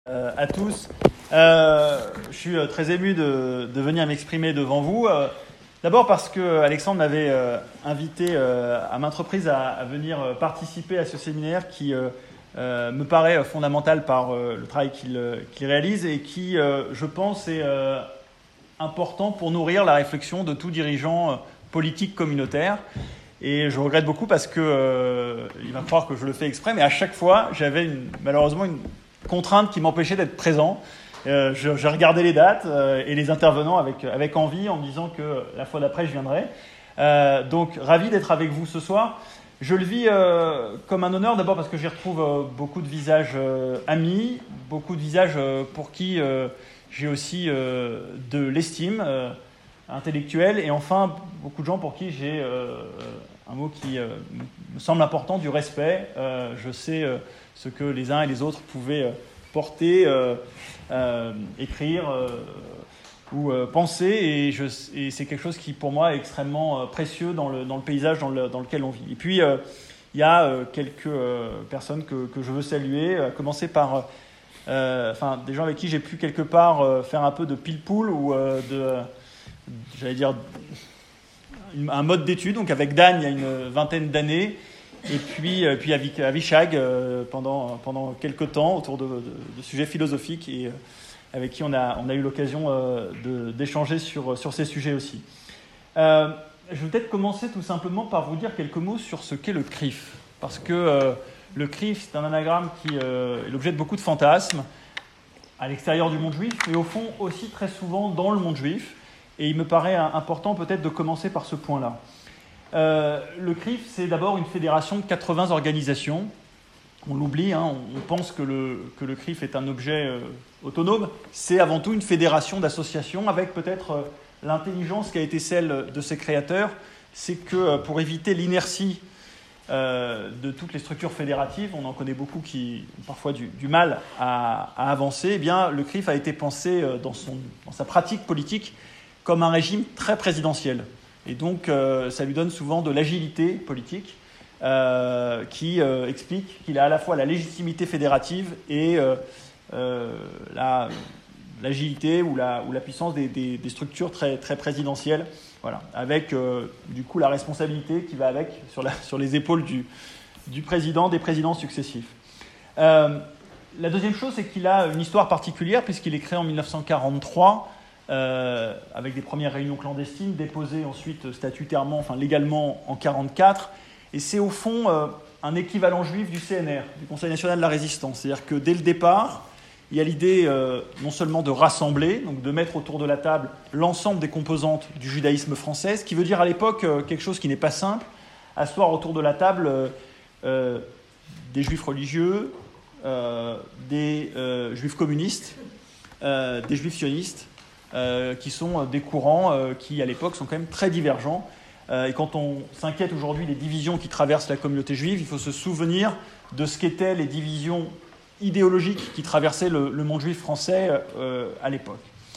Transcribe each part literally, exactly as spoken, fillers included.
Euh, à tous. Euh, je suis très ému de, de venir m'exprimer devant vous. Euh, d'abord parce que Alexandre m'avait euh, invité euh, à maintes reprises à, à venir participer à ce séminaire qui euh, euh, me paraît fondamental par euh, le travail qu'il, qu'il réalise et qui, euh, je pense, est euh, important pour nourrir la réflexion de tout dirigeant euh, politique communautaire. Et je regrette beaucoup parce que euh, il va croire que je le fais exprès, mais à chaque fois, j'avais une, malheureusement une contrainte qui m'empêchait d'être présent. Euh, je, je regardais les dates euh, et les intervenants avec, avec envie en me disant que la fois d'après, je viendrai. Euh, donc, ravi d'être avec vous ce soir. Je le vis euh, comme un honneur, d'abord parce que j'y retrouve euh, beaucoup de visages euh, amis, beaucoup de visages euh, pour qui euh, j'ai aussi euh, de l'estime euh, intellectuelle, et enfin, beaucoup de gens pour qui j'ai euh, un mot qui euh, me semble important, du respect. Euh, je sais euh, ce que les uns et les autres pouvaient euh, porter, euh, euh, écrire euh, ou euh, penser, et, je, et c'est quelque chose qui, pour moi, est extrêmement euh, précieux dans le, dans le paysage dans, le, dans lequel on vit. Et puis, il euh, y a euh, quelques euh, personnes que, que je veux saluer, à commencer par euh, enfin, des gens avec qui j'ai pu quelque part euh, faire un peu de pile-poule ou euh, de, j'allais dire, un mode d'étude. Donc avec Dan, il y a une vingtaine d'années, et puis, euh, puis avec Avishag euh, pendant, pendant quelques temps autour de, de, de sujets philosophiques, et euh, avec qui on a, on a eu l'occasion euh, de, d'échanger sur, sur ces sujets aussi. Euh, je vais peut-être commencer tout simplement par vous dire quelques mots sur ce qu'est le C R I F. Parce que euh, le C R I F, c'est un anagramme qui euh, est l'objet de beaucoup de fantasmes à l'extérieur du monde juif, mais au fond aussi très souvent dans le monde juif. Et il me paraît important peut-être de commencer par ce point-là. Euh, le C R I F, c'est d'abord une fédération de quatre-vingts organisations. On l'oublie, hein, on pense que le, que le C R I F est un objet euh, autonome. C'est avant tout une fédération d'associations avec peut-être euh, l'intelligence qui a été celle de ses créateurs. C'est que euh, pour éviter l'inertie euh, de toutes les structures fédératives, on en connaît beaucoup qui ont parfois du, du mal à, à avancer, eh bien, le C R I F a été pensé euh, dans, son, dans sa pratique politique comme un régime très présidentiel. Et donc, euh, ça lui donne souvent de l'agilité politique euh, qui euh, explique qu'il a à la fois la légitimité fédérative et euh, euh, la, l'agilité ou la, ou la puissance des, des, des structures très, très présidentielles. Voilà, avec euh, du coup la responsabilité qui va avec sur, la, sur les épaules du, du président, des présidents successifs. Euh, la deuxième chose, c'est qu'il a une histoire particulière puisqu'il est créé en dix-neuf cent quarante-trois. Euh, avec des premières réunions clandestines, déposées ensuite statutairement, enfin légalement en mille neuf cent quarante-quatre. Et c'est au fond euh, un équivalent juif du C N R, du Conseil national de la résistance. C'est-à-dire que dès le départ, il y a l'idée euh, non seulement de rassembler, donc de mettre autour de la table l'ensemble des composantes du judaïsme français, ce qui veut dire à l'époque euh, quelque chose qui n'est pas simple, asseoir autour de la table euh, euh, des juifs religieux, euh, des euh, juifs communistes, euh, des juifs sionistes, Euh, qui sont des courants euh, qui, à l'époque, sont quand même très divergents. Euh, et quand on s'inquiète aujourd'hui des divisions qui traversent la communauté juive, il faut se souvenir de ce qu'étaient les divisions idéologiques qui traversaient le, le monde juif français euh, à l'époque.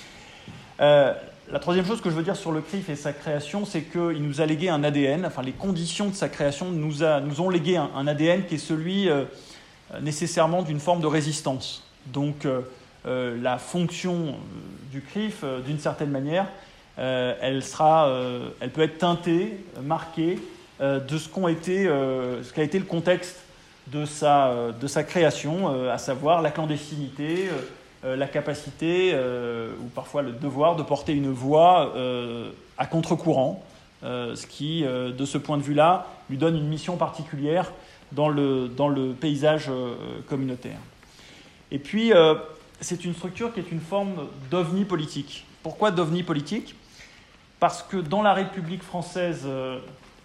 Euh, la troisième chose que je veux dire sur le C R I F et sa création, c'est qu'il nous a légué un A D N, enfin les conditions de sa création nous, a, nous ont légué un, un A D N qui est celui euh, nécessairement d'une forme de résistance. Donc, euh, Euh, la fonction du C R I F, euh, d'une certaine manière, euh, elle, sera, euh, elle peut être teintée, marquée euh, de ce, qu'ont été, euh, ce qu'a été le contexte de sa, euh, de sa création, euh, à savoir la clandestinité, euh, la capacité, euh, ou parfois le devoir de porter une voix euh, à contre-courant, euh, ce qui, euh, de ce point de vue-là, lui donne une mission particulière dans le, dans le paysage euh, communautaire. Et puis, euh, c'est une structure qui est une forme d'ovni politique. Pourquoi d'ovni politique ? Parce que dans la République française, euh,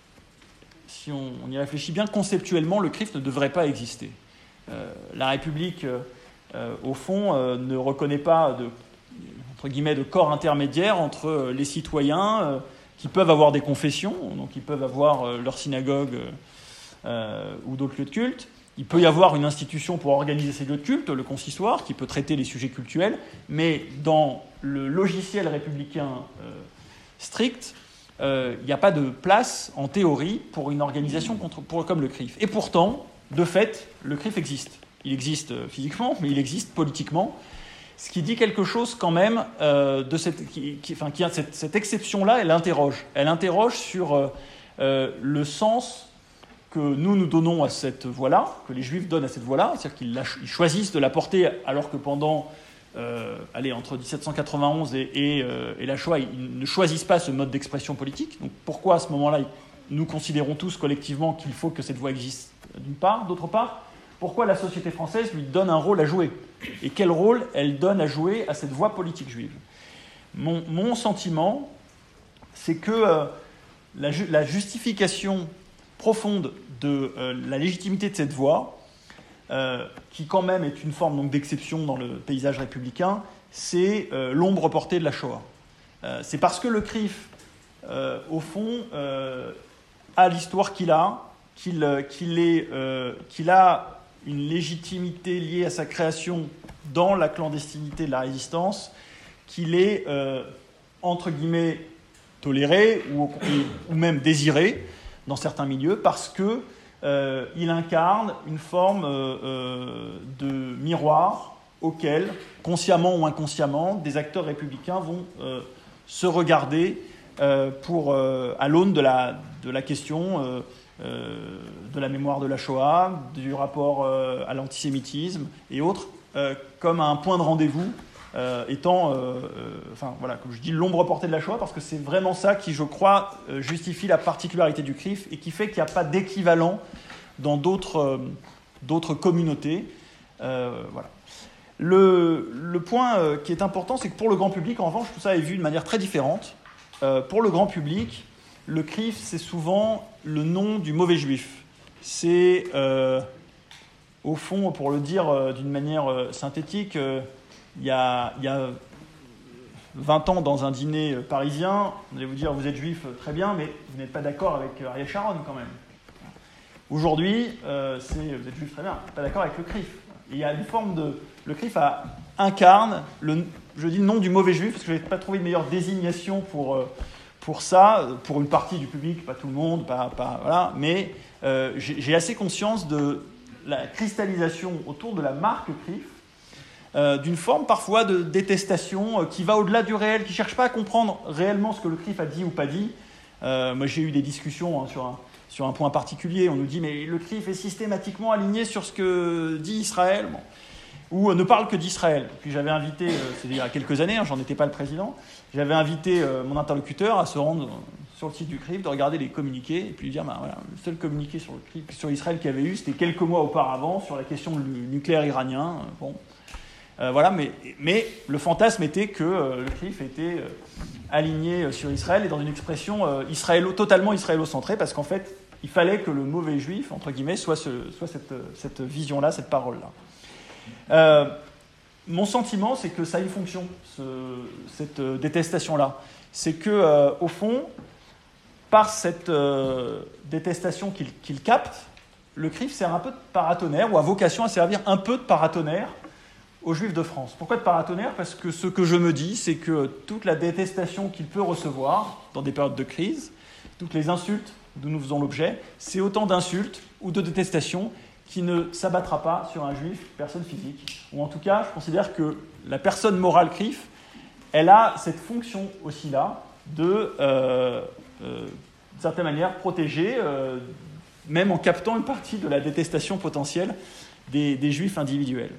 si on, on y réfléchit bien, conceptuellement, le C R I F ne devrait pas exister. Euh, la République, euh, au fond, euh, ne reconnaît pas de, entre guillemets, de corps intermédiaire entre les citoyens euh, qui peuvent avoir des confessions, donc ils peuvent avoir euh, leur synagogue euh, ou d'autres lieux de culte. Il peut y avoir une institution pour organiser ces lieux de culte, le consistoire, qui peut traiter les sujets cultuels, mais dans le logiciel républicain euh, strict, euh, il n'y a pas de place, en théorie, pour une organisation contre, pour, comme le C R I F. Et pourtant, de fait, le C R I F existe. il existe physiquement, mais il existe politiquement, ce qui dit quelque chose quand même euh, de cette, qui, qui, enfin, qui a cette, cette exception-là, elle interroge. Elle interroge sur euh, euh, le sens que nous nous donnons à cette voie-là, que les Juifs donnent à cette voie-là, c'est-à-dire qu'ils la, ils choisissent de la porter alors que pendant, euh, allez, entre dix-sept cent quatre-vingt-onze et, et, euh, et la Shoah, ils ne choisissent pas ce mode d'expression politique. Donc pourquoi à ce moment-là, nous considérons tous collectivement qu'il faut que cette voie existe d'une part, d'autre part, pourquoi la société française lui donne un rôle à jouer et quel rôle elle donne à jouer à cette voie politique juive. Mon, mon sentiment, c'est que euh, la, la justification profonde de euh, la légitimité de cette voie, euh, qui quand même est une forme donc, d'exception dans le paysage républicain, c'est euh, l'ombre portée de la Shoah. Euh, c'est parce que le C R I F, euh, au fond, euh, a l'histoire qu'il a, qu'il, qu'il, est, euh, qu'il a une légitimité liée à sa création dans la clandestinité de la résistance, qu'il est, euh, entre guillemets, toléré ou, ou même désiré dans certains milieux, parce qu'il euh, incarne une forme euh, de miroir auquel, consciemment ou inconsciemment, des acteurs républicains vont euh, se regarder euh, pour, euh, à l'aune de la, de la question euh, Euh, de la mémoire de la Shoah, du rapport euh, à l'antisémitisme et autres, euh, comme un point de rendez-vous euh, étant, euh, euh, enfin voilà, comme je dis, l'ombre portée de la Shoah, parce que c'est vraiment ça qui, je crois, euh, justifie la particularité du C R I F et qui fait qu'il n'y a pas d'équivalent dans d'autres, euh, d'autres communautés. Euh, voilà. Le, le point euh, qui est important, c'est que pour le grand public, en revanche, tout ça est vu de manière très différente. Euh, pour le grand public, le C R I F, c'est souvent le nom du mauvais juif. C'est, euh, au fond, pour le dire euh, d'une manière euh, synthétique, euh, il y a, il y a vingt ans, dans un dîner euh, parisien, on allait vous dire, vous êtes juif, euh, très bien, mais vous n'êtes pas d'accord avec euh, Ariel Sharon, quand même. Aujourd'hui, euh, c'est, vous êtes juif, très bien, vous n'êtes pas d'accord avec le C R I F. Et il y a une forme de... Le C R I F a, incarne, le, je dis le nom du mauvais juif, parce que je n'ai pas trouvé de meilleure désignation pour... Euh, Pour ça, pour une partie du public, pas tout le monde, pas, pas, voilà, mais euh, j'ai, j'ai assez conscience de la cristallisation autour de la marque C R I F, euh, d'une forme parfois de détestation euh, qui va au-delà du réel, qui ne cherche pas à comprendre réellement ce que le C R I F a dit ou pas dit. Euh, moi, j'ai eu des discussions hein, sur, un, sur un point particulier. On nous dit, mais le C R I F est systématiquement aligné sur ce que dit Israël. Bon. Ou euh, ne parle que d'Israël. Puis j'avais invité, euh, c'est il y a quelques années, hein, j'en étais pas le président, j'avais invité euh, mon interlocuteur à se rendre sur le site du C R I F, de regarder les communiqués, et puis lui dire, bah, voilà, le seul communiqué sur, le C R I F, sur Israël qu'il y avait eu, c'était quelques mois auparavant, sur la question du nucléaire iranien. Euh, bon. euh, voilà, mais, mais le fantasme était que euh, le C R I F était euh, aligné sur Israël, et dans une expression euh, israélo, totalement israélo-centrée, parce qu'en fait, il fallait que le mauvais juif, entre guillemets, soit, ce, soit cette, cette vision-là, cette parole-là. Euh, mon sentiment, c'est que ça a une fonction, ce, cette euh, détestation-là. C'est que, euh, au fond, par cette euh, détestation qu'il, qu'il capte, le C R I F sert un peu de paratonnerre, ou a vocation à servir un peu de paratonnerre aux Juifs de France. Pourquoi de paratonnerre ? Parce que ce que je me dis, c'est que toute la détestation qu'il peut recevoir dans des périodes de crise, toutes les insultes dont nous faisons l'objet, c'est autant d'insultes ou de détestations qui ne s'abattra pas sur un juif, personne physique. Ou en tout cas, je considère que la personne morale C R I F, elle a cette fonction aussi-là de, euh, euh, d'une certaine manière, protéger, euh, même en captant une partie de la détestation potentielle des, des juifs individuels.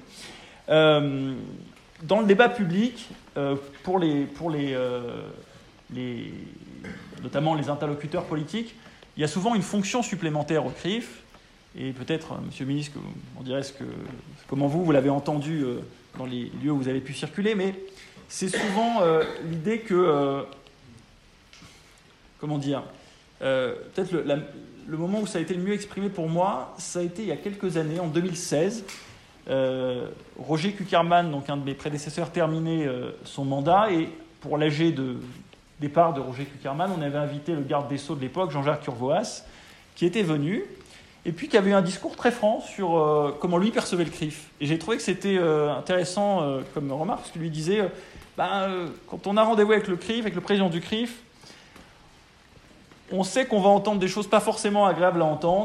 Euh, dans le débat public, euh, pour, les, pour les, euh, les, notamment les interlocuteurs politiques, il y a souvent une fonction supplémentaire au C R I F. Et peut-être, Monsieur le ministre, on dirait ce que, comment vous, vous l'avez entendu euh, dans les lieux où vous avez pu circuler, mais c'est souvent euh, l'idée que, euh, comment dire, euh, peut-être le, la, le moment où ça a été le mieux exprimé pour moi, ça a été il y a quelques années, en deux mille seize. Euh, Roger Kuckerman, donc un de mes prédécesseurs, terminait euh, son mandat, et pour l'A G de départ de Roger Kuckerman, on avait invité le garde des Sceaux de l'époque, Jean-Jacques Urvoas, qui était venu, et puis qui avait eu un discours très franc sur euh, comment lui percevait le C R I F. Et j'ai trouvé que c'était euh, intéressant euh, comme remarque, parce qu'il lui disait, euh, ben, euh, quand on a rendez-vous avec le C R I F, avec le président du C R I F, on sait qu'on va entendre des choses pas forcément agréables à entendre,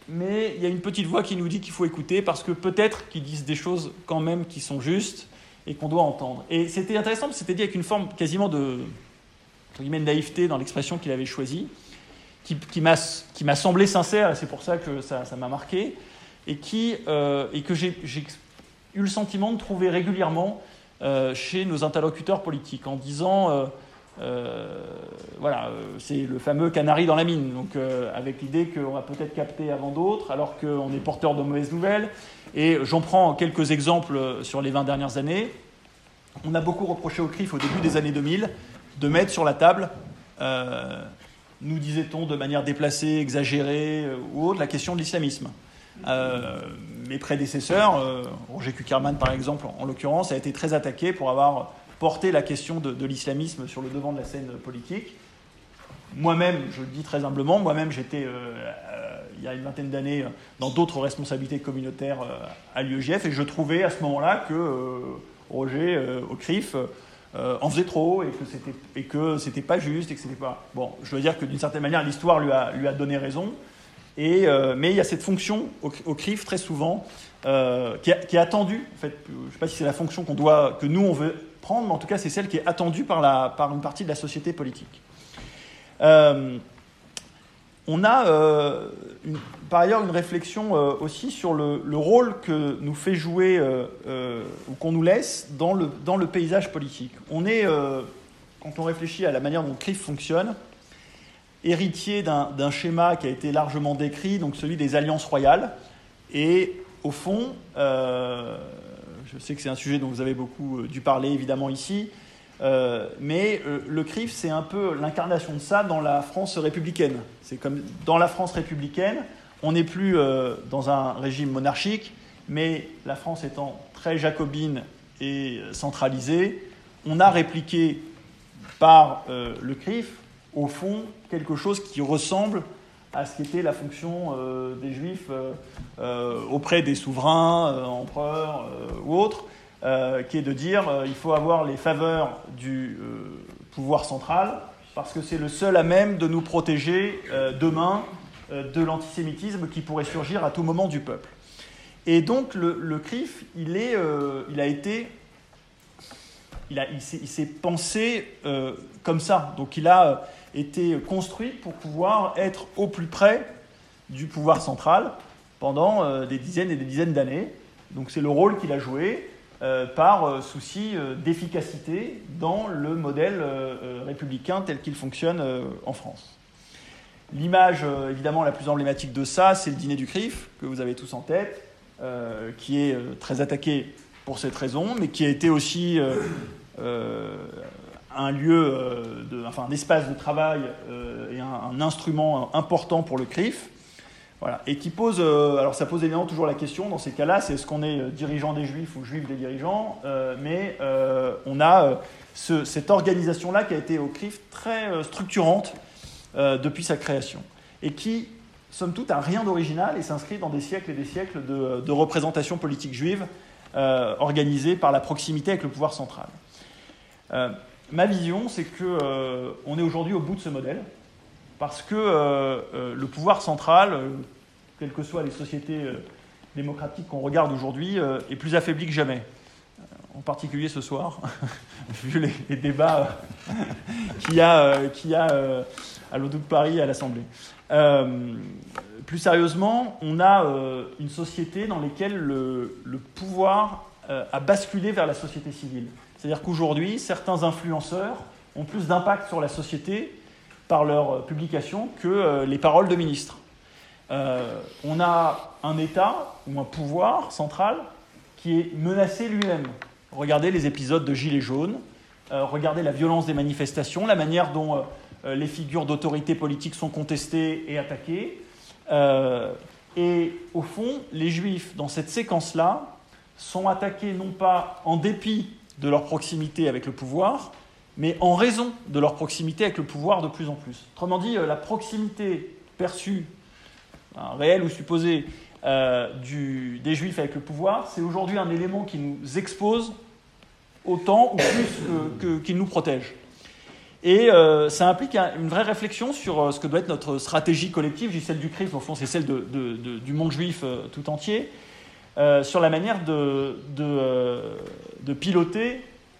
mais il y a une petite voix qui nous dit qu'il faut écouter parce que peut-être qu'ils disent des choses quand même qui sont justes et qu'on doit entendre. Et c'était intéressant, parce que c'était dit avec une forme quasiment de, entre guillemets, de naïveté dans l'expression qu'il avait choisie, qui, qui, m'a, qui m'a semblé sincère, et c'est pour ça que ça, ça m'a marqué, et, qui, euh, et que j'ai, j'ai eu le sentiment de trouver régulièrement euh, chez nos interlocuteurs politiques, en disant... Euh, Euh, voilà, c'est le fameux canari dans la mine, donc euh, avec l'idée qu'on va peut-être capter avant d'autres, alors qu'on est porteur de mauvaises nouvelles. Et j'en prends quelques exemples sur les vingt dernières années. On a beaucoup reproché au C R I F au début des années deux mille de mettre sur la table, euh, nous disait-on de manière déplacée, exagérée euh, ou autre, la question de l'islamisme. Euh, mes prédécesseurs, euh, Roger Kuckerman par exemple, en, en l'occurrence, a été très attaqué pour avoir porter la question de, de l'islamisme sur le devant de la scène politique. Moi-même, je le dis très humblement, moi-même j'étais, euh, euh, il y a une vingtaine d'années, dans d'autres responsabilités communautaires euh, à l'U E J F, et je trouvais à ce moment-là que euh, Roger, euh, au C R I F, euh, en faisait trop, et que c'était, et que c'était pas juste, et que c'était pas... Bon, je dois dire que d'une certaine manière, l'histoire lui a, lui a donné raison, et, euh, mais il y a cette fonction au, au C R I F, très souvent, euh, qui, est, qui est attendue, en fait, je ne sais pas si c'est la fonction qu'on doit, que nous, on veut prendre, mais en tout cas, c'est celle qui est attendue par, la, par une partie de la société politique. Euh, on a, euh, une, par ailleurs, une réflexion euh, aussi sur le, le rôle que nous fait jouer, euh, euh, ou qu'on nous laisse dans le, dans le paysage politique. On est, euh, quand on réfléchit à la manière dont le C R I F fonctionne, héritier d'un, d'un schéma qui a été largement décrit, donc celui des alliances royales, et au fond... Euh, Je sais que c'est un sujet dont vous avez beaucoup dû parler, évidemment, ici. Euh, mais euh, le C R I F, c'est un peu l'incarnation de ça dans la France républicaine. C'est comme dans la France républicaine, on n'est plus euh, dans un régime monarchique, mais la France étant très jacobine et centralisée, on a répliqué par euh, le C R I F, au fond, quelque chose qui ressemble à ce qu'était la fonction euh, des Juifs euh, euh, auprès des souverains, euh, empereurs euh, ou autres, euh, qui est de dire euh, il faut avoir les faveurs du euh, pouvoir central, parce que c'est le seul à même de nous protéger euh, demain euh, de l'antisémitisme qui pourrait surgir à tout moment du peuple. Et donc le, le C R I F, il, est, euh, il a été... Il, a, il, s'est, il s'est pensé euh, comme ça. Donc il a été construit pour pouvoir être au plus près du pouvoir central pendant euh, des dizaines et des dizaines d'années. Donc c'est le rôle qu'il a joué euh, par euh, souci euh, d'efficacité dans le modèle euh, républicain tel qu'il fonctionne euh, en France. L'image euh, évidemment la plus emblématique de ça, c'est le dîner du C R I F, que vous avez tous en tête, euh, qui est euh, très attaqué pour cette raison, mais qui a été aussi euh, euh, un lieu, euh, de, enfin un espace de travail euh, et un, un instrument important pour le C R I F. Voilà. Et qui pose, euh, alors ça pose évidemment toujours la question dans ces cas-là, c'est est-ce qu'on est dirigeant des Juifs ou Juifs des dirigeants, euh, mais euh, on a euh, ce, cette organisation-là qui a été au C R I F très euh, structurante euh, depuis sa création et qui, somme toute, a rien d'original et s'inscrit dans des siècles et des siècles de, de représentation politique juive Euh, organisée par la proximité avec le pouvoir central. Euh, ma vision, c'est qu'on euh, est aujourd'hui au bout de ce modèle, parce que euh, euh, le pouvoir central, euh, quelles que soient les sociétés euh, démocratiques qu'on regarde aujourd'hui, euh, est plus affaibli que jamais. En particulier ce soir, vu les, les débats euh, qu'il y a, euh, qu'il y a euh, à l'O deux de Paris et à l'Assemblée. Euh, plus sérieusement, on a euh, une société dans laquelle le, le pouvoir euh, a basculé vers la société civile. C'est-à-dire qu'aujourd'hui, certains influenceurs ont plus d'impact sur la société par leurs publications que euh, les paroles de ministres. Euh, on a un État ou un pouvoir central qui est menacé lui-même. Regardez les épisodes de Gilets jaunes, euh, regardez la violence des manifestations, la manière dont euh, les figures d'autorité politique sont contestées et attaquées. Euh, et au fond, les Juifs, dans cette séquence-là, sont attaqués non pas en dépit de leur proximité avec le pouvoir, mais en raison de leur proximité avec le pouvoir de plus en plus. Autrement dit, la proximité perçue, hein, réelle ou supposée, euh, du, des Juifs avec le pouvoir, c'est aujourd'hui un élément qui nous expose autant ou plus que, que, qu'il nous protège. Et euh, ça implique un, une vraie réflexion sur euh, ce que doit être notre stratégie collective. Je dis celle du C R I F, au fond, c'est celle de, de, de, du monde juif euh, tout entier, euh, sur la manière de, de, euh, de piloter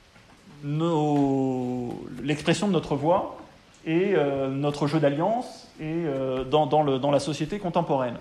nos, l'expression de notre voix et euh, notre jeu d'alliance et, euh, dans, dans, le, dans la société contemporaine.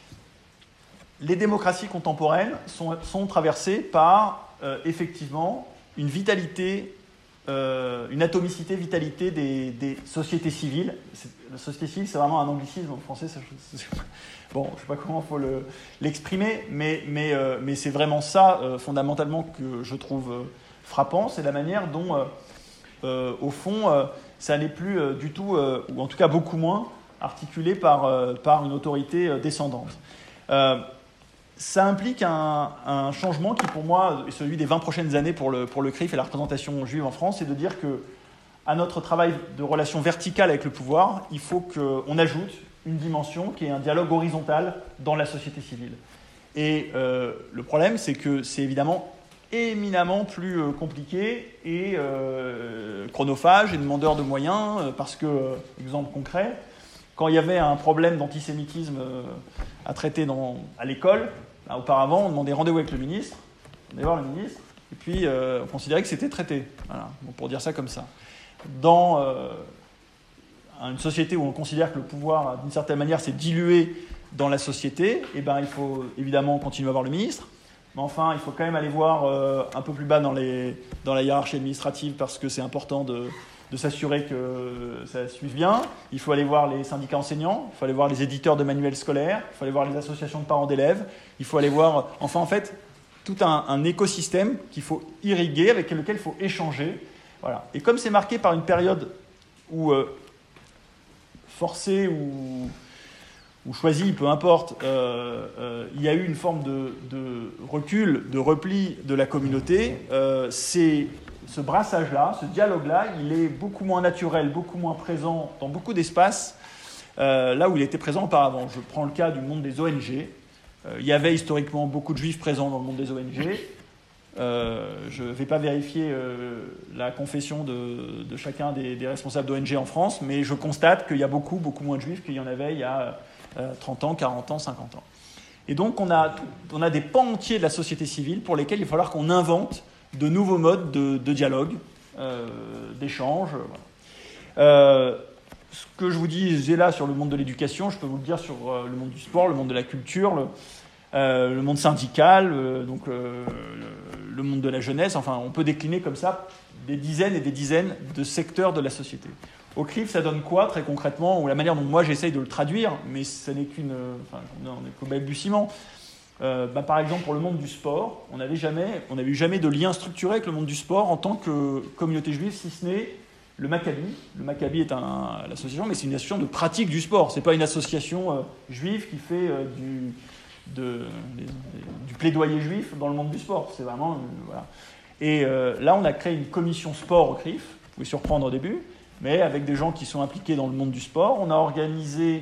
Les démocraties contemporaines sont, sont traversées par, euh, effectivement, une vitalité, euh, une atomicité, vitalité des, des sociétés civiles. C'est, la société civile, c'est vraiment un anglicisme en français. Ça, je, c'est, bon, je ne sais pas comment il faut le, l'exprimer, mais, mais, euh, mais c'est vraiment ça, euh, fondamentalement, que je trouve euh, frappant. C'est la manière dont, euh, euh, au fond, euh, ça n'est plus euh, du tout, euh, ou en tout cas beaucoup moins, articulé par, euh, par une autorité euh, descendante. Euh, Ça implique un, un changement qui, pour moi, est celui des vingt prochaines années pour le, pour le C R I F et la représentation juive en France, c'est de dire que, à notre travail de relation verticale avec le pouvoir, il faut qu'on ajoute une dimension qui est un dialogue horizontal dans la société civile. Et euh, le problème, c'est que c'est évidemment éminemment plus euh, compliqué et euh, chronophage et demandeur de moyens, euh, parce que, euh, exemple concret, quand il y avait un problème d'antisémitisme euh, à traiter dans, à l'école, là, auparavant, on demandait rendez-vous avec le ministre, on allait voir le ministre, et puis euh, on considérait que c'était traité. Voilà, bon, pour dire ça comme ça. Dans euh, une société où on considère que le pouvoir, d'une certaine manière, s'est dilué dans la société, eh ben, il faut évidemment continuer à voir le ministre, mais enfin, il faut quand même aller voir euh, un peu plus bas dans, les, dans la hiérarchie administrative, parce que c'est important de... de s'assurer que ça suive bien. Il faut aller voir les syndicats enseignants, il faut aller voir les éditeurs de manuels scolaires, il faut aller voir les associations de parents d'élèves, il faut aller voir, enfin en fait, tout un, un écosystème qu'il faut irriguer, avec lequel il faut échanger. Voilà. Et comme c'est marqué par une période où, euh, forcée ou, ou choisie, peu importe, euh, euh, il y a eu une forme de, de recul, de repli de la communauté, euh, c'est... Ce brassage-là, ce dialogue-là, il est beaucoup moins naturel, beaucoup moins présent dans beaucoup d'espaces, euh, là où il était présent auparavant. Je prends le cas du monde des O N G. Euh, il y avait historiquement beaucoup de juifs présents dans le monde des O N G. Euh, je ne vais pas vérifier euh, la confession de, de chacun des, des responsables d'O N G en France, mais je constate qu'il y a beaucoup, beaucoup moins de juifs qu'il y en avait il y a euh, trente ans, quarante ans, cinquante ans. Et donc, on a, on a des pans entiers de la société civile pour lesquels il va falloir qu'on invente de nouveaux modes de, de dialogue, euh, d'échange. Voilà. Euh, ce que je vous disais là sur le monde de l'éducation, je peux vous le dire sur euh, le monde du sport, le monde de la culture, le, euh, le monde syndical, euh, donc, euh, le, le monde de la jeunesse. Enfin, on peut décliner comme ça des dizaines et des dizaines de secteurs de la société. Au C R I F, ça donne quoi, très concrètement, ou la manière dont moi j'essaye de le traduire, mais ce n'est qu'une... Enfin, on n'est qu'au balbutiement. Euh, bah, par exemple, pour le monde du sport, on n'avait jamais, on n'avait eu jamais de lien structuré avec le monde du sport en tant que communauté juive, si ce n'est le Maccabi. Le Maccabi est un, l'association, mais c'est une association de pratique du sport. C'est pas une association euh, juive qui fait euh, du, de, des, du plaidoyer juif dans le monde du sport. C'est vraiment, euh, voilà. Et euh, là, on a créé une commission sport au C R I F. Vous pouvez surprendre au début, mais avec des gens qui sont impliqués dans le monde du sport. On a organisé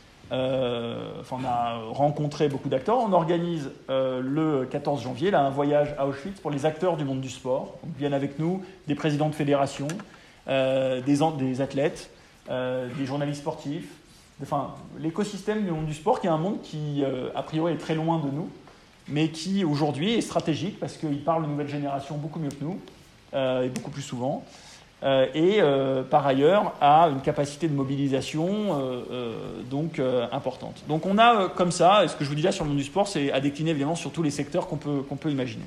Euh, enfin, on a rencontré beaucoup d'acteurs. On organise euh, le quatorze janvier là, un voyage à Auschwitz pour les acteurs du monde du sport. Donc, viennent avec nous des présidents de fédérations, euh, des, des athlètes, euh, des journalistes sportifs. Enfin, l'écosystème du monde du sport, qui est un monde qui, euh, a priori, est très loin de nous, mais qui, aujourd'hui, est stratégique parce qu'il parle aux nouvelles générations beaucoup mieux que nous, euh, et beaucoup plus souvent. Euh, et euh, par ailleurs a une capacité de mobilisation euh, euh, donc euh, importante. Donc on a euh, comme ça, et ce que je vous dis là sur le monde du sport, c'est à décliner évidemment sur tous les secteurs qu'on peut, qu'on peut imaginer.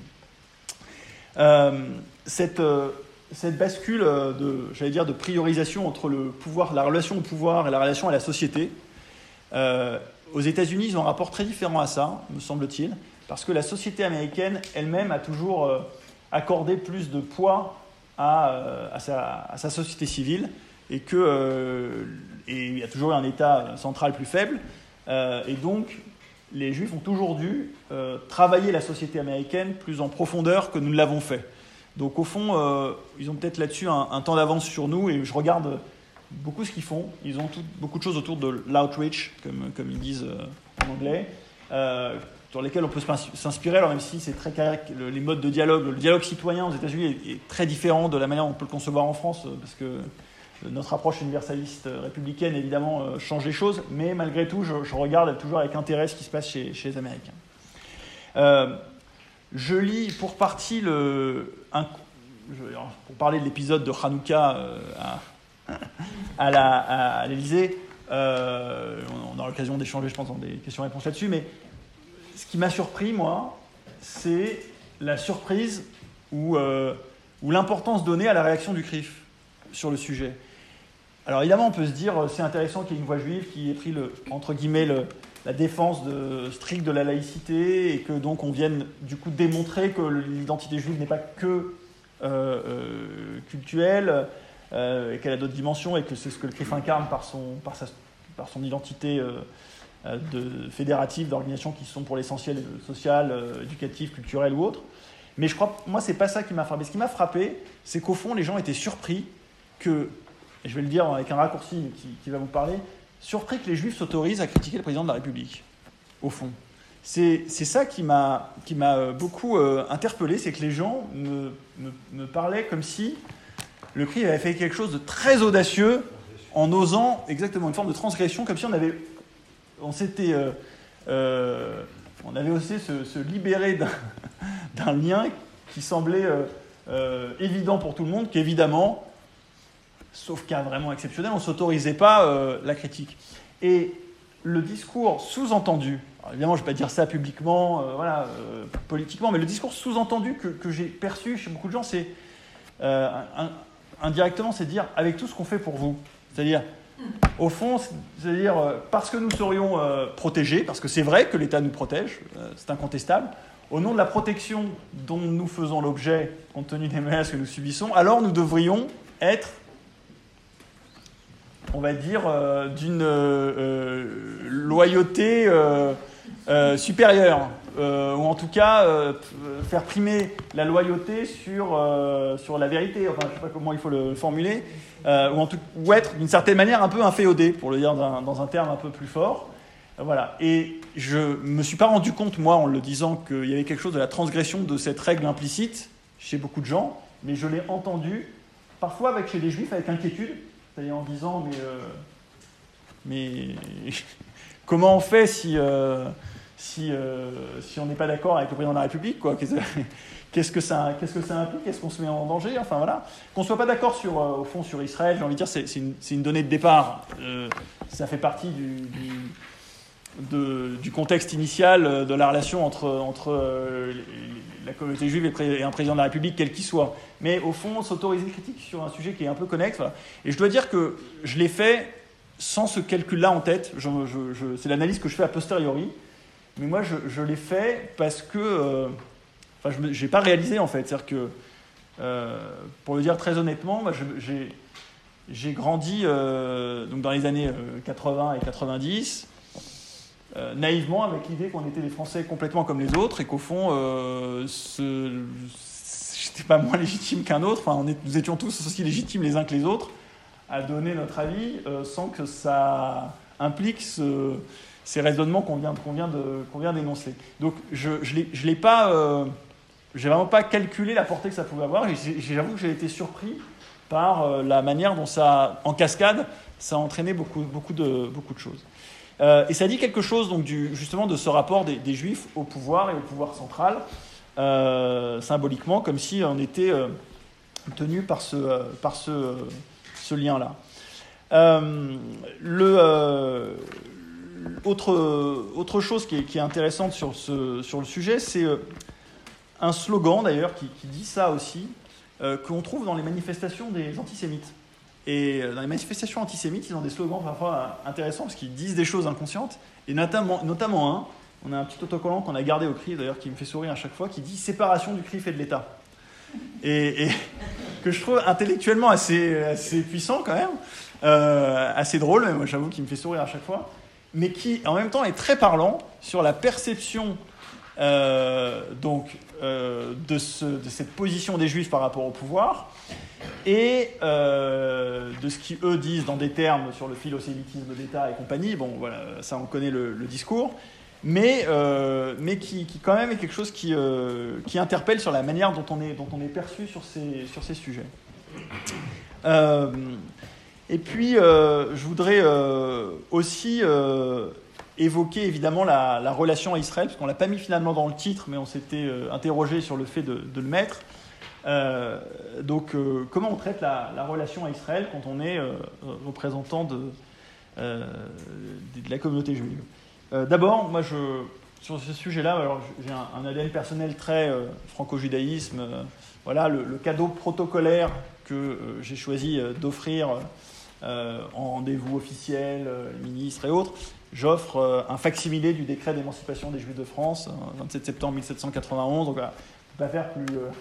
Euh, cette, euh, cette bascule euh, de, j'allais dire, de priorisation entre le pouvoir, la relation au pouvoir et la relation à la société, euh, aux États-Unis, ils ont un rapport très différent à ça, me semble-t-il, parce que la société américaine elle-même a toujours euh, accordé plus de poids À, à, sa, à sa société civile et qu'il euh, y a toujours eu un État central plus faible euh, et donc les Juifs ont toujours dû euh, travailler la société américaine plus en profondeur que nous ne l'avons fait. Donc au fond, euh, ils ont peut-être là-dessus un, un temps d'avance sur nous et je regarde beaucoup ce qu'ils font. Ils ont tout, beaucoup de choses autour de l'outreach, comme, comme ils disent euh, en anglais, euh, sur lesquels on peut s'inspirer, alors même si c'est très carré, les modes de dialogue, le dialogue citoyen aux États-Unis est, est très différent de la manière dont on peut le concevoir en France, parce que notre approche universaliste républicaine, évidemment, euh, change les choses, mais malgré tout, je, je regarde toujours avec intérêt ce qui se passe chez, chez les Américains. Euh, je lis pour partie le... Un, je, pour parler de l'épisode de Hanouka euh, à, à, la, à, à l'Élysée, euh, on, on aura l'occasion d'échanger, je pense, dans des questions-réponses là-dessus, mais ce qui m'a surpris, moi, c'est la surprise ou, euh, ou l'importance donnée à la réaction du C R I F sur le sujet. Alors évidemment, on peut se dire, c'est intéressant qu'il y ait une voix juive qui ait pris, le, entre guillemets, le, la défense de, stricte de la laïcité et que donc on vienne du coup démontrer que l'identité juive n'est pas que euh, euh, culturelle euh, et qu'elle a d'autres dimensions et que c'est ce que le C R I F incarne par son, par sa, par son identité euh, de fédérative, d'organisations qui sont pour l'essentiel sociales, euh, éducatives, culturelles ou autres. Mais je crois, moi, c'est pas ça qui m'a frappé. Ce qui m'a frappé, c'est qu'au fond, les gens étaient surpris que, et je vais le dire avec un raccourci qui, qui va vous parler, surpris que les Juifs s'autorisent à critiquer le président de la République, au fond. C'est, c'est ça qui m'a, qui m'a beaucoup euh, interpellé, c'est que les gens me, me, me parlaient comme si le C R I F avait fait quelque chose de très audacieux en osant exactement une forme de transgression, comme si on avait... On s'était, euh, euh, on avait osé se, se libérer d'un, d'un lien qui semblait euh, euh, évident pour tout le monde, qu'évidemment, sauf cas vraiment exceptionnel, on ne s'autorisait pas euh, la critique. Et le discours sous-entendu, alors évidemment je ne vais pas dire ça publiquement, euh, voilà, euh, politiquement, mais le discours sous-entendu que, que j'ai perçu chez beaucoup de gens, c'est euh, un, indirectement, c'est de dire avec tout ce qu'on fait pour vous, c'est-à-dire au fond, c'est-à-dire parce que nous serions euh, protégés, parce que c'est vrai que l'État nous protège, euh, c'est incontestable, au nom de la protection dont nous faisons l'objet, compte tenu des menaces que nous subissons, alors nous devrions être, on va dire, euh, d'une euh, loyauté euh, euh, supérieure, euh, ou en tout cas euh, faire primer la loyauté sur, euh, sur la vérité, enfin je ne sais pas comment il faut le formuler, Euh, ou, en tout, ou être d'une certaine manière un peu inféodé, pour le dire dans, dans un terme un peu plus fort. Euh, voilà. Et je ne me suis pas rendu compte, moi, en le disant, qu'il y avait quelque chose de la transgression de cette règle implicite chez beaucoup de gens, mais je l'ai entendu, parfois avec, chez les Juifs, avec inquiétude, c'est-à-dire en disant, mais, euh, mais comment on fait si, euh, si, euh, si on n'est pas d'accord avec le président de la République, quoi? Qu'est-ce que ça, qu'est-ce que ça implique? Est-ce qu'on se met en danger? Enfin voilà. Qu'on ne soit pas d'accord sur, euh, au fond sur Israël, j'ai envie de dire, c'est, c'est, une, c'est une donnée de départ. Euh, ça fait partie du, du, de, du contexte initial de la relation entre, entre euh, la communauté juive et, pré, et un président de la République, quel qu'il soit. Mais au fond, s'autoriser une critique sur un sujet qui est un peu connexe. Voilà. Et je dois dire que je l'ai fait sans ce calcul-là en tête. Je, je, je, c'est l'analyse que je fais a posteriori. Mais moi, je, je l'ai fait parce que... Euh, Enfin, je n'ai pas réalisé, en fait. C'est-à-dire que, euh, pour le dire très honnêtement, moi, je, j'ai, j'ai grandi euh, donc dans les années euh, quatre-vingts et quatre-vingt-dix, euh, naïvement, avec l'idée qu'on était des Français complètement comme les autres et qu'au fond, euh, ce, j'étais pas moins légitime qu'un autre. Enfin, on est, nous étions tous aussi légitimes les uns que les autres à donner notre avis euh, sans que ça implique ce... ces raisonnements qu'on vient, qu'on vient, de, qu'on vient d'énoncer. Donc, je ne l'ai pas... Euh, j'ai vraiment pas calculé la portée que ça pouvait avoir. Et j'avoue que j'ai été surpris par euh, la manière dont ça, en cascade, ça a entraîné beaucoup, beaucoup, de, beaucoup de choses. Euh, et ça dit quelque chose, donc, du, justement, de ce rapport des, des Juifs au pouvoir et au pouvoir central, euh, symboliquement, comme si on était euh, tenu par ce, euh, par ce, euh, ce lien-là. Euh, le... Euh, Autre, autre chose qui est, qui est intéressante sur, ce, sur le sujet, c'est euh, un slogan d'ailleurs qui, qui dit ça aussi, euh, qu'on trouve dans les manifestations des antisémites. Et euh, dans les manifestations antisémites, ils ont des slogans parfois intéressants parce qu'ils disent des choses inconscientes, et notamment, notamment un, on a un petit autocollant qu'on a gardé au C R I F d'ailleurs qui me fait sourire à chaque fois, qui dit « séparation du C R I F et de l'État ». Et, et que je trouve intellectuellement assez, assez puissant quand même, euh, assez drôle, mais moi j'avoue qu'il me fait sourire à chaque fois, mais qui en même temps est très parlant sur la perception euh, donc, euh, de, ce, de cette position des Juifs par rapport au pouvoir et euh, de ce qu'ils, eux, disent dans des termes sur le philosémitisme d'État et compagnie. Bon, voilà, ça, on connaît le, le discours, mais, euh, mais qui, qui, quand même, est quelque chose qui, euh, qui interpelle sur la manière dont on est, dont on est perçu sur ces, sur ces sujets. Euh, Et puis, euh, je voudrais euh, aussi euh, évoquer évidemment la, la relation à Israël, parce qu'on ne l'a pas mis finalement dans le titre, mais on s'était euh, interrogé sur le fait de, de le mettre. Euh, donc, euh, comment on traite la, la relation à Israël quand on est euh, représentant de, euh, de la communauté juive. euh, D'abord, moi, je, sur ce sujet-là, alors j'ai un, un A D N personnel très euh, franco-judaïsme. Euh, voilà, le, le cadeau protocolaire que euh, j'ai choisi euh, d'offrir euh, en rendez-vous officiel, euh, ministre et autres, j'offre euh, un facsimilé du décret d'émancipation des Juifs de France, euh, vingt-sept septembre mille sept cent quatre-vingt-onze. Donc, voilà, je ne peux pas faire plus... Euh,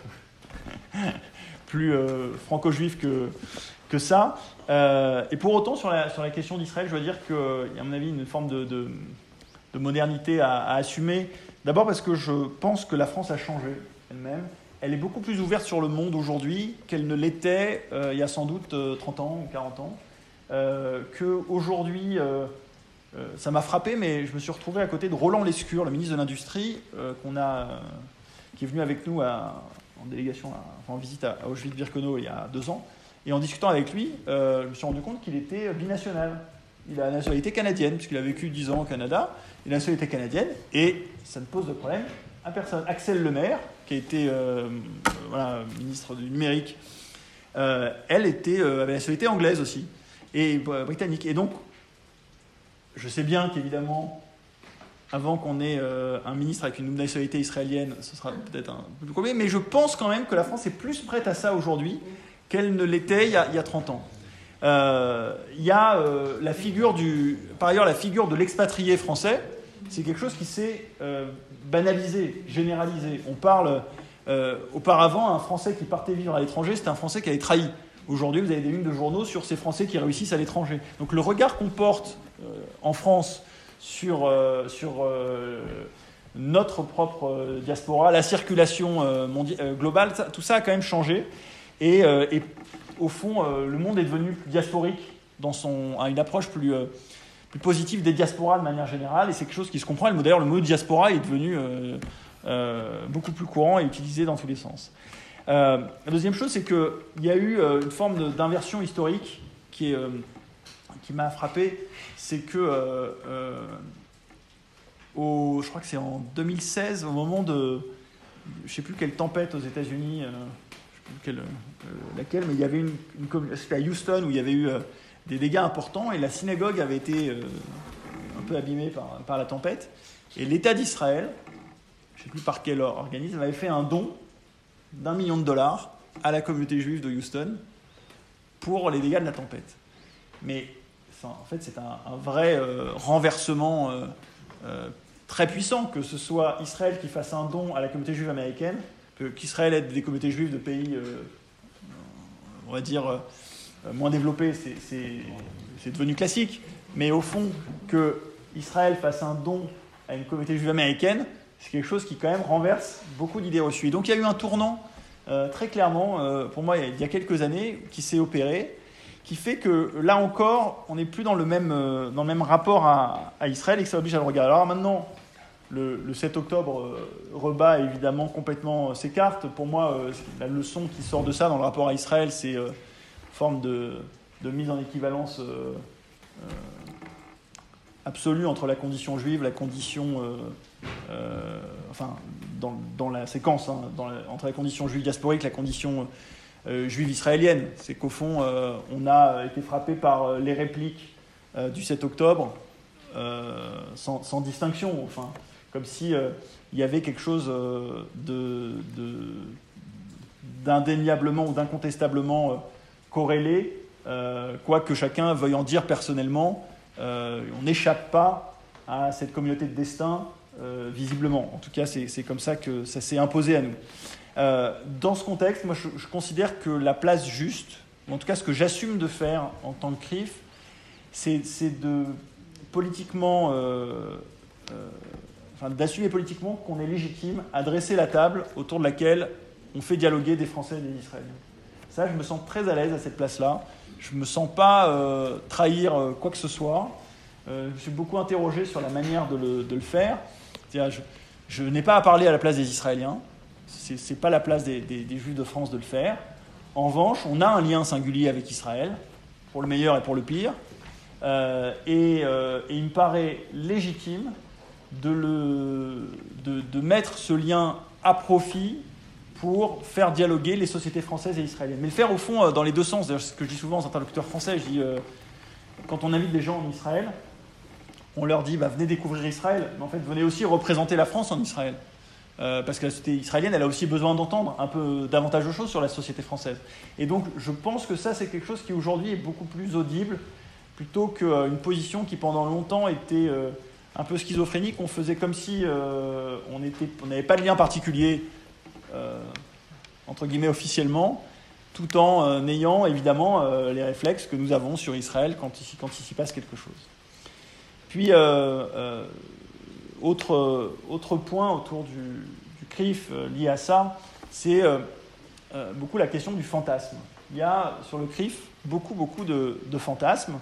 plus euh, franco-juif que, que ça. Euh, et pour autant, sur la, sur la question d'Israël, je dois dire qu'il y a à mon avis une forme de, de, de modernité à, à assumer. D'abord parce que je pense que la France a changé elle-même. Elle est beaucoup plus ouverte sur le monde aujourd'hui qu'elle ne l'était euh, il y a sans doute euh, trente ans ou quarante ans. Euh, Qu'aujourd'hui, euh, euh, ça m'a frappé, mais je me suis retrouvé à côté de Roland Lescure, le ministre de l'Industrie, euh, qu'on a, euh, qui est venu avec nous à... en délégation, en visite à Auschwitz-Birkenau il y a deux ans. Et en discutant avec lui, euh, je me suis rendu compte qu'il était binational. Il a la nationalité canadienne, puisqu'il a vécu dix ans au Canada. Il a la nationalité canadienne, et ça ne pose de problème à personne. Axel Lemaire, qui a été euh, voilà, ministre du numérique, euh, elle était, euh, avait la nationalité anglaise aussi, et euh, britannique. Et donc, je sais bien qu'évidemment, avant qu'on ait euh, un ministre avec une nationalité israélienne, ce sera peut-être un peu plus compliqué, mais je pense quand même que la France est plus prête à ça aujourd'hui qu'elle ne l'était il y a, il y a trente ans. Euh, il y a euh, la figure du... Par ailleurs, la figure de l'expatrié français, c'est quelque chose qui s'est euh, banalisé, généralisé. On parle... Euh, auparavant, un Français qui partait vivre à l'étranger, c'était un Français qui avait trahi. Aujourd'hui, vous avez des lignes de journaux sur ces Français qui réussissent à l'étranger. Donc le regard qu'on porte euh, en France sur, euh, sur euh, notre propre euh, diaspora, la circulation euh, mondiale, euh, globale, ça, tout ça a quand même changé. Et, euh, et au fond, euh, le monde est devenu plus diasporique, dans son, à une approche plus, euh, plus positive des diasporas de manière générale. Et c'est quelque chose qui se comprend. Et d'ailleurs, le mot diaspora est devenu euh, euh, beaucoup plus courant et utilisé dans tous les sens. Euh, la deuxième chose, c'est qu'il y a eu euh, une forme de, d'inversion historique qui est... Euh, qui m'a frappé, c'est que, euh, euh, au, je crois que c'est en deux mille seize, au moment de, je ne sais plus quelle tempête aux États-Unis, euh, je ne sais plus quelle, euh, laquelle, mais il y avait une, une c'était à Houston où il y avait eu euh, des dégâts importants et la synagogue avait été euh, un peu abîmée par, par la tempête. Et l'État d'Israël, je ne sais plus par quel organisme, avait fait un don d'un million de dollars à la communauté juive de Houston pour les dégâts de la tempête. Mais en fait, c'est un, un vrai euh, renversement euh, euh, très puissant, que ce soit Israël qui fasse un don à la communauté juive américaine, que, qu'Israël aide des communautés juives de pays, euh, on va dire, euh, moins développés, c'est, c'est, c'est devenu classique. Mais au fond, que Israël fasse un don à une communauté juive américaine, c'est quelque chose qui quand même renverse beaucoup d'idées reçues. Donc il y a eu un tournant, euh, très clairement, euh, pour moi, il y a quelques années, qui s'est opéré, qui fait que, là encore, on n'est plus dans le même, euh, dans le même rapport à, à Israël et que ça oblige à le regarder. Alors maintenant, le, le sept octobre euh, rebat évidemment complètement euh, ses cartes. Pour moi, euh, la leçon qui sort de ça dans le rapport à Israël, c'est euh, une forme de, de mise en équivalence euh, euh, absolue entre la condition juive, la condition... Euh, euh, enfin, dans, dans la séquence, hein, dans la, entre la condition juive diasporique et la condition... Euh, juive israélienne. C'est qu'au fond, euh, on a été frappé par euh, les répliques euh, du sept octobre euh, sans, sans distinction. Enfin, comme si euh, il y avait quelque chose euh, de, de, d'indéniablement ou d'incontestablement euh, corrélé, euh, quoi que chacun veuille en dire personnellement. Euh, on n'échappe pas à cette communauté de destin, euh, visiblement. En tout cas, c'est, c'est comme ça que ça s'est imposé à nous. Euh, dans ce contexte, moi je, je considère que la place juste, ou en tout cas ce que j'assume de faire en tant que C R I F, c'est, c'est de politiquement, euh, euh, enfin, d'assumer politiquement qu'on est légitime à dresser la table autour de laquelle on fait dialoguer des Français et des Israéliens. Ça, je me sens très à l'aise à cette place-là. Je ne me sens pas euh, trahir euh, quoi que ce soit. Euh, je me suis beaucoup interrogé sur la manière de le, de le faire. C'est-à-dire, je, je n'ai pas à parler à la place des Israéliens. Ce n'est pas la place des, des, des Juifs de France de le faire. En revanche, on a un lien singulier avec Israël. pour le meilleur et pour le pire. Euh, et, euh, et il me paraît légitime de, le, de, de mettre ce lien à profit pour faire dialoguer les sociétés françaises et israéliennes. Mais le faire au fond dans les deux sens. D'ailleurs, c'est ce que je dis souvent aux interlocuteurs français. Je dis, euh, quand on invite des gens en Israël, on leur dit bah, venez découvrir Israël, mais en fait venez aussi représenter la France en Israël. Euh, parce que la société israélienne, elle a aussi besoin d'entendre un peu davantage de choses sur la société française. Et donc je pense que ça, c'est quelque chose qui aujourd'hui est beaucoup plus audible, plutôt qu'une position qui pendant longtemps était euh, un peu schizophrénique. On faisait comme si euh, on était, on n'avait pas de lien particulier, euh, entre guillemets officiellement, tout en euh, ayant évidemment euh, les réflexes que nous avons sur Israël quand il, quand il s'y passe quelque chose. Puis, euh, euh, autre, autre point autour du, du C R I F euh, lié à ça, c'est euh, euh, beaucoup la question du fantasme. Il y a sur le C R I F beaucoup, beaucoup de, de fantasmes.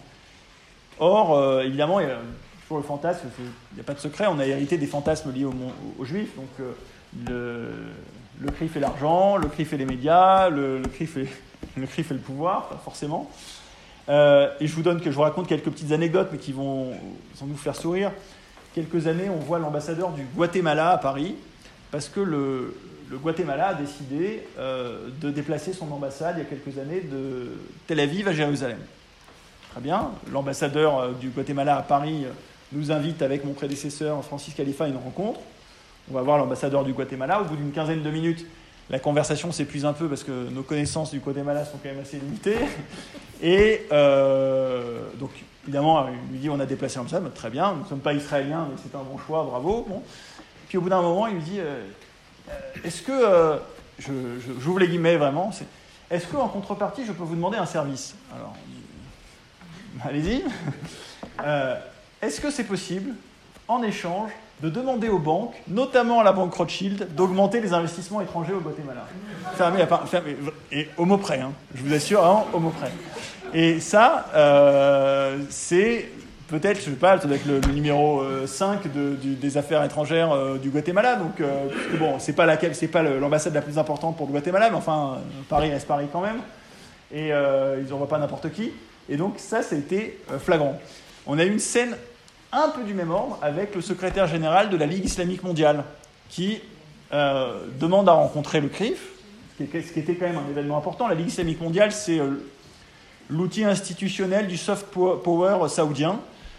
Or, euh, évidemment, il y a toujours le fantasme, il n'y a pas de secret, on a hérité des fantasmes liés aux, aux, aux Juifs. Donc, euh, le, le C R I F et l'argent, le C R I F et les médias, le, le, C R I F et, le C R I F et le pouvoir, pas forcément. Euh, et je vous donne que je vous raconte quelques petites anecdotes, mais qui vont sans nous faire sourire. Quelques années, on voit l'ambassadeur du Guatemala à Paris, parce que le, le Guatemala a décidé euh, de déplacer son ambassade il y a quelques années de Tel Aviv à Jérusalem. Très bien, l'ambassadeur du Guatemala à Paris nous invite avec mon prédécesseur Francis Khalifa à une rencontre. On va voir l'ambassadeur du Guatemala. Au bout d'une quinzaine de minutes, la conversation s'épuise un peu parce que nos connaissances du Guatemala sont quand même assez limitées. Et euh, donc, évidemment, il lui dit on a déplacé l'ambassade, très bien, nous ne sommes pas israéliens, mais c'est un bon choix, bravo. Bon. Puis au bout d'un moment, il lui dit euh, est-ce que, euh, je, je, j'ouvre les guillemets vraiment, c'est, est-ce qu'en contrepartie, je peux vous demander un service ? Alors, on dit, allez-y. Euh, est-ce que c'est possible, en échange, de demander aux banques, notamment à la banque Rothschild, d'augmenter les investissements étrangers au Guatemala. Fermé, fermé, et au mot près, hein, je vous assure, hein, au mot près. Et ça, euh, c'est peut-être, je ne sais pas, ça doit être le, le numéro cinq de, du, des affaires étrangères euh, du Guatemala. Donc, euh, parce que bon, c'est pas laquelle, c'est pas le, l'ambassade la plus importante pour le Guatemala, mais enfin, Paris reste Paris quand même. Et euh, ils n'envoient pas n'importe qui. Et donc, ça, ça a été euh, flagrant. On a eu une scène un peu du même ordre avec le secrétaire général de la Ligue islamique mondiale qui euh, demande à rencontrer le C R I F, ce qui, est, ce qui était quand même un événement important. La Ligue islamique mondiale, c'est euh, l'outil institutionnel du soft power saoudien.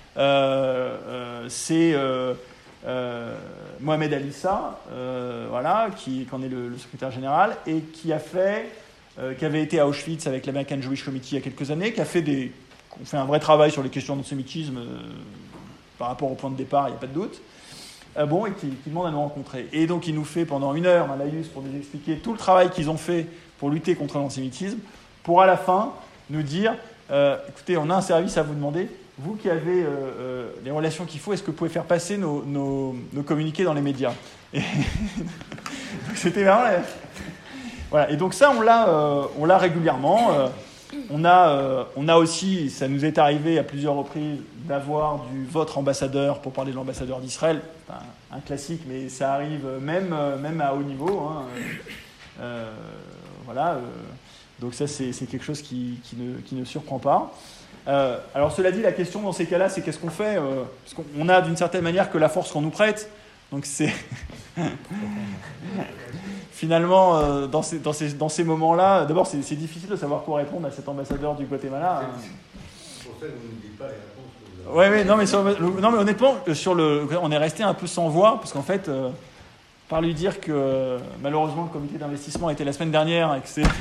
Euh, euh, c'est euh, euh, Mohamed Al-Issa, euh, voilà, qui, qui en est le, le secrétaire général, et qui a fait, euh, qui avait été à Auschwitz avec l'American Jewish Committee il y a quelques années, qui a fait des, qui fait un vrai travail sur les questions d'antisémitisme. Euh, par rapport au point de départ, il n'y a pas de doute, euh, bon, et qui, qui demande à nous rencontrer. Et donc, il nous fait pendant une heure un laïus pour nous expliquer tout le travail qu'ils ont fait pour lutter contre l'antisémitisme, pour à la fin nous dire, euh, écoutez, on a un service à vous demander, vous qui avez euh, euh, les relations qu'il faut, est-ce que vous pouvez faire passer nos, nos, nos communiqués dans les médias ? Et donc, c'était vraiment... La... Voilà. Et donc ça, on l'a, euh, on l'a régulièrement. Euh, On a, euh, on a aussi, ça nous est arrivé à plusieurs reprises, d'avoir du votre ambassadeur pour parler de l'ambassadeur d'Israël. Enfin, un classique, mais ça arrive même, même à haut niveau. Hein. Euh, voilà. Euh, donc ça, c'est, c'est quelque chose qui, qui, ne, qui ne surprend pas. Euh, alors cela dit, la question dans ces cas-là, c'est qu'est-ce qu'on fait euh, parce qu'on a d'une certaine manière que la force qu'on nous prête. Donc c'est... Finalement, euh, dans, ces, dans, ces, dans ces moments-là, d'abord, c'est, c'est difficile de savoir quoi répondre à cet ambassadeur du Guatemala. C'est pour ça que vous ne dites pas les réponses que vous avez. Oui, oui, non mais, sur, non, mais honnêtement, sur le, on est resté un peu sans voix, parce qu'en fait, euh, par lui dire que euh, malheureusement, le comité d'investissement était la semaine dernière et que c'est...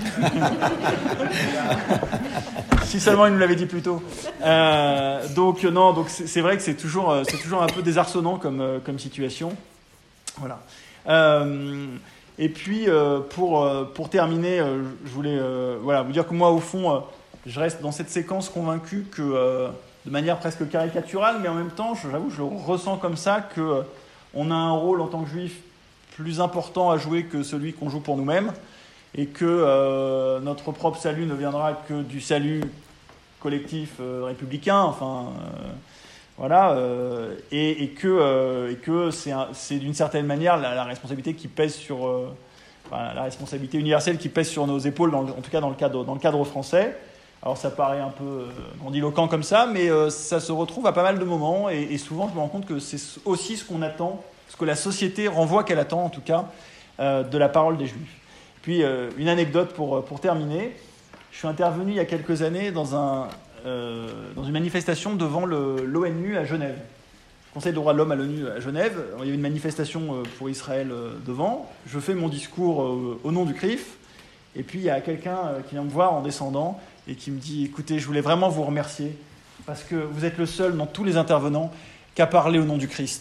si seulement il nous l'avait dit plus tôt. Euh, donc, non, donc c'est, c'est vrai que c'est toujours, c'est toujours un peu désarçonnant comme, comme situation. Voilà. Euh, Et puis, euh, pour, euh, pour terminer, euh, je voulais euh, voilà, vous dire que moi, au fond, euh, je reste dans cette séquence convaincu que, euh, de manière presque caricaturale, mais en même temps, j'avoue, je le ressens comme ça, qu'on a un rôle en tant que juif plus important à jouer que celui qu'on joue pour nous-mêmes, et que euh, notre propre salut ne viendra que du salut collectif euh, républicain, enfin... Euh, Voilà, euh, et, et, que, euh, et que c'est, un, c'est d'une certaine manière la, la responsabilité qui pèse sur, euh, enfin, la responsabilité universelle qui pèse sur nos épaules, dans le, en tout cas dans le cadre, dans le cadre français, Alors ça paraît un peu euh, grandiloquent comme ça, mais euh, ça se retrouve à pas mal de moments, et, et souvent je me rends compte que c'est aussi ce qu'on attend, ce que la société renvoie qu'elle attend en tout cas, euh, de la parole des Juifs. Puis euh, une anecdote pour, pour terminer. Je suis intervenu il y a quelques années dans, un, euh, dans une manifestation devant le, l'ONU à Genève. Conseil des droits de l'homme à l'ONU à Genève. Il y avait une manifestation pour Israël devant. Je fais mon discours au nom du C R I F. Et puis il y a quelqu'un qui vient me voir en descendant et qui me dit « Écoutez, je voulais vraiment vous remercier parce que vous êtes le seul dans tous les intervenants qui a parlé au nom du Christ. »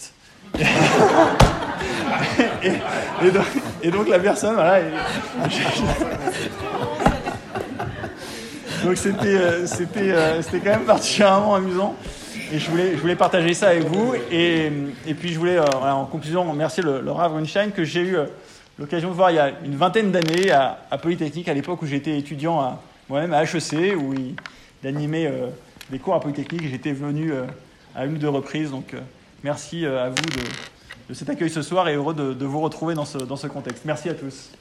et, et, donc, et donc la personne, voilà... Et, donc c'était, c'était, c'était quand même particulièrement amusant. Et je voulais, je voulais partager ça avec vous. Et, et puis je voulais, euh, voilà, en conclusion, remercier le, le Rav Grunstein que j'ai eu euh, l'occasion de voir il y a une vingtaine d'années à, à Polytechnique, à l'époque où j'étais étudiant à, moi-même à H E C, où il, il animait euh, des cours à Polytechnique. J'étais venu euh, à une ou deux reprises. Donc euh, merci euh, à vous de, de cet accueil ce soir et heureux de, de vous retrouver dans ce, dans ce contexte. Merci à tous.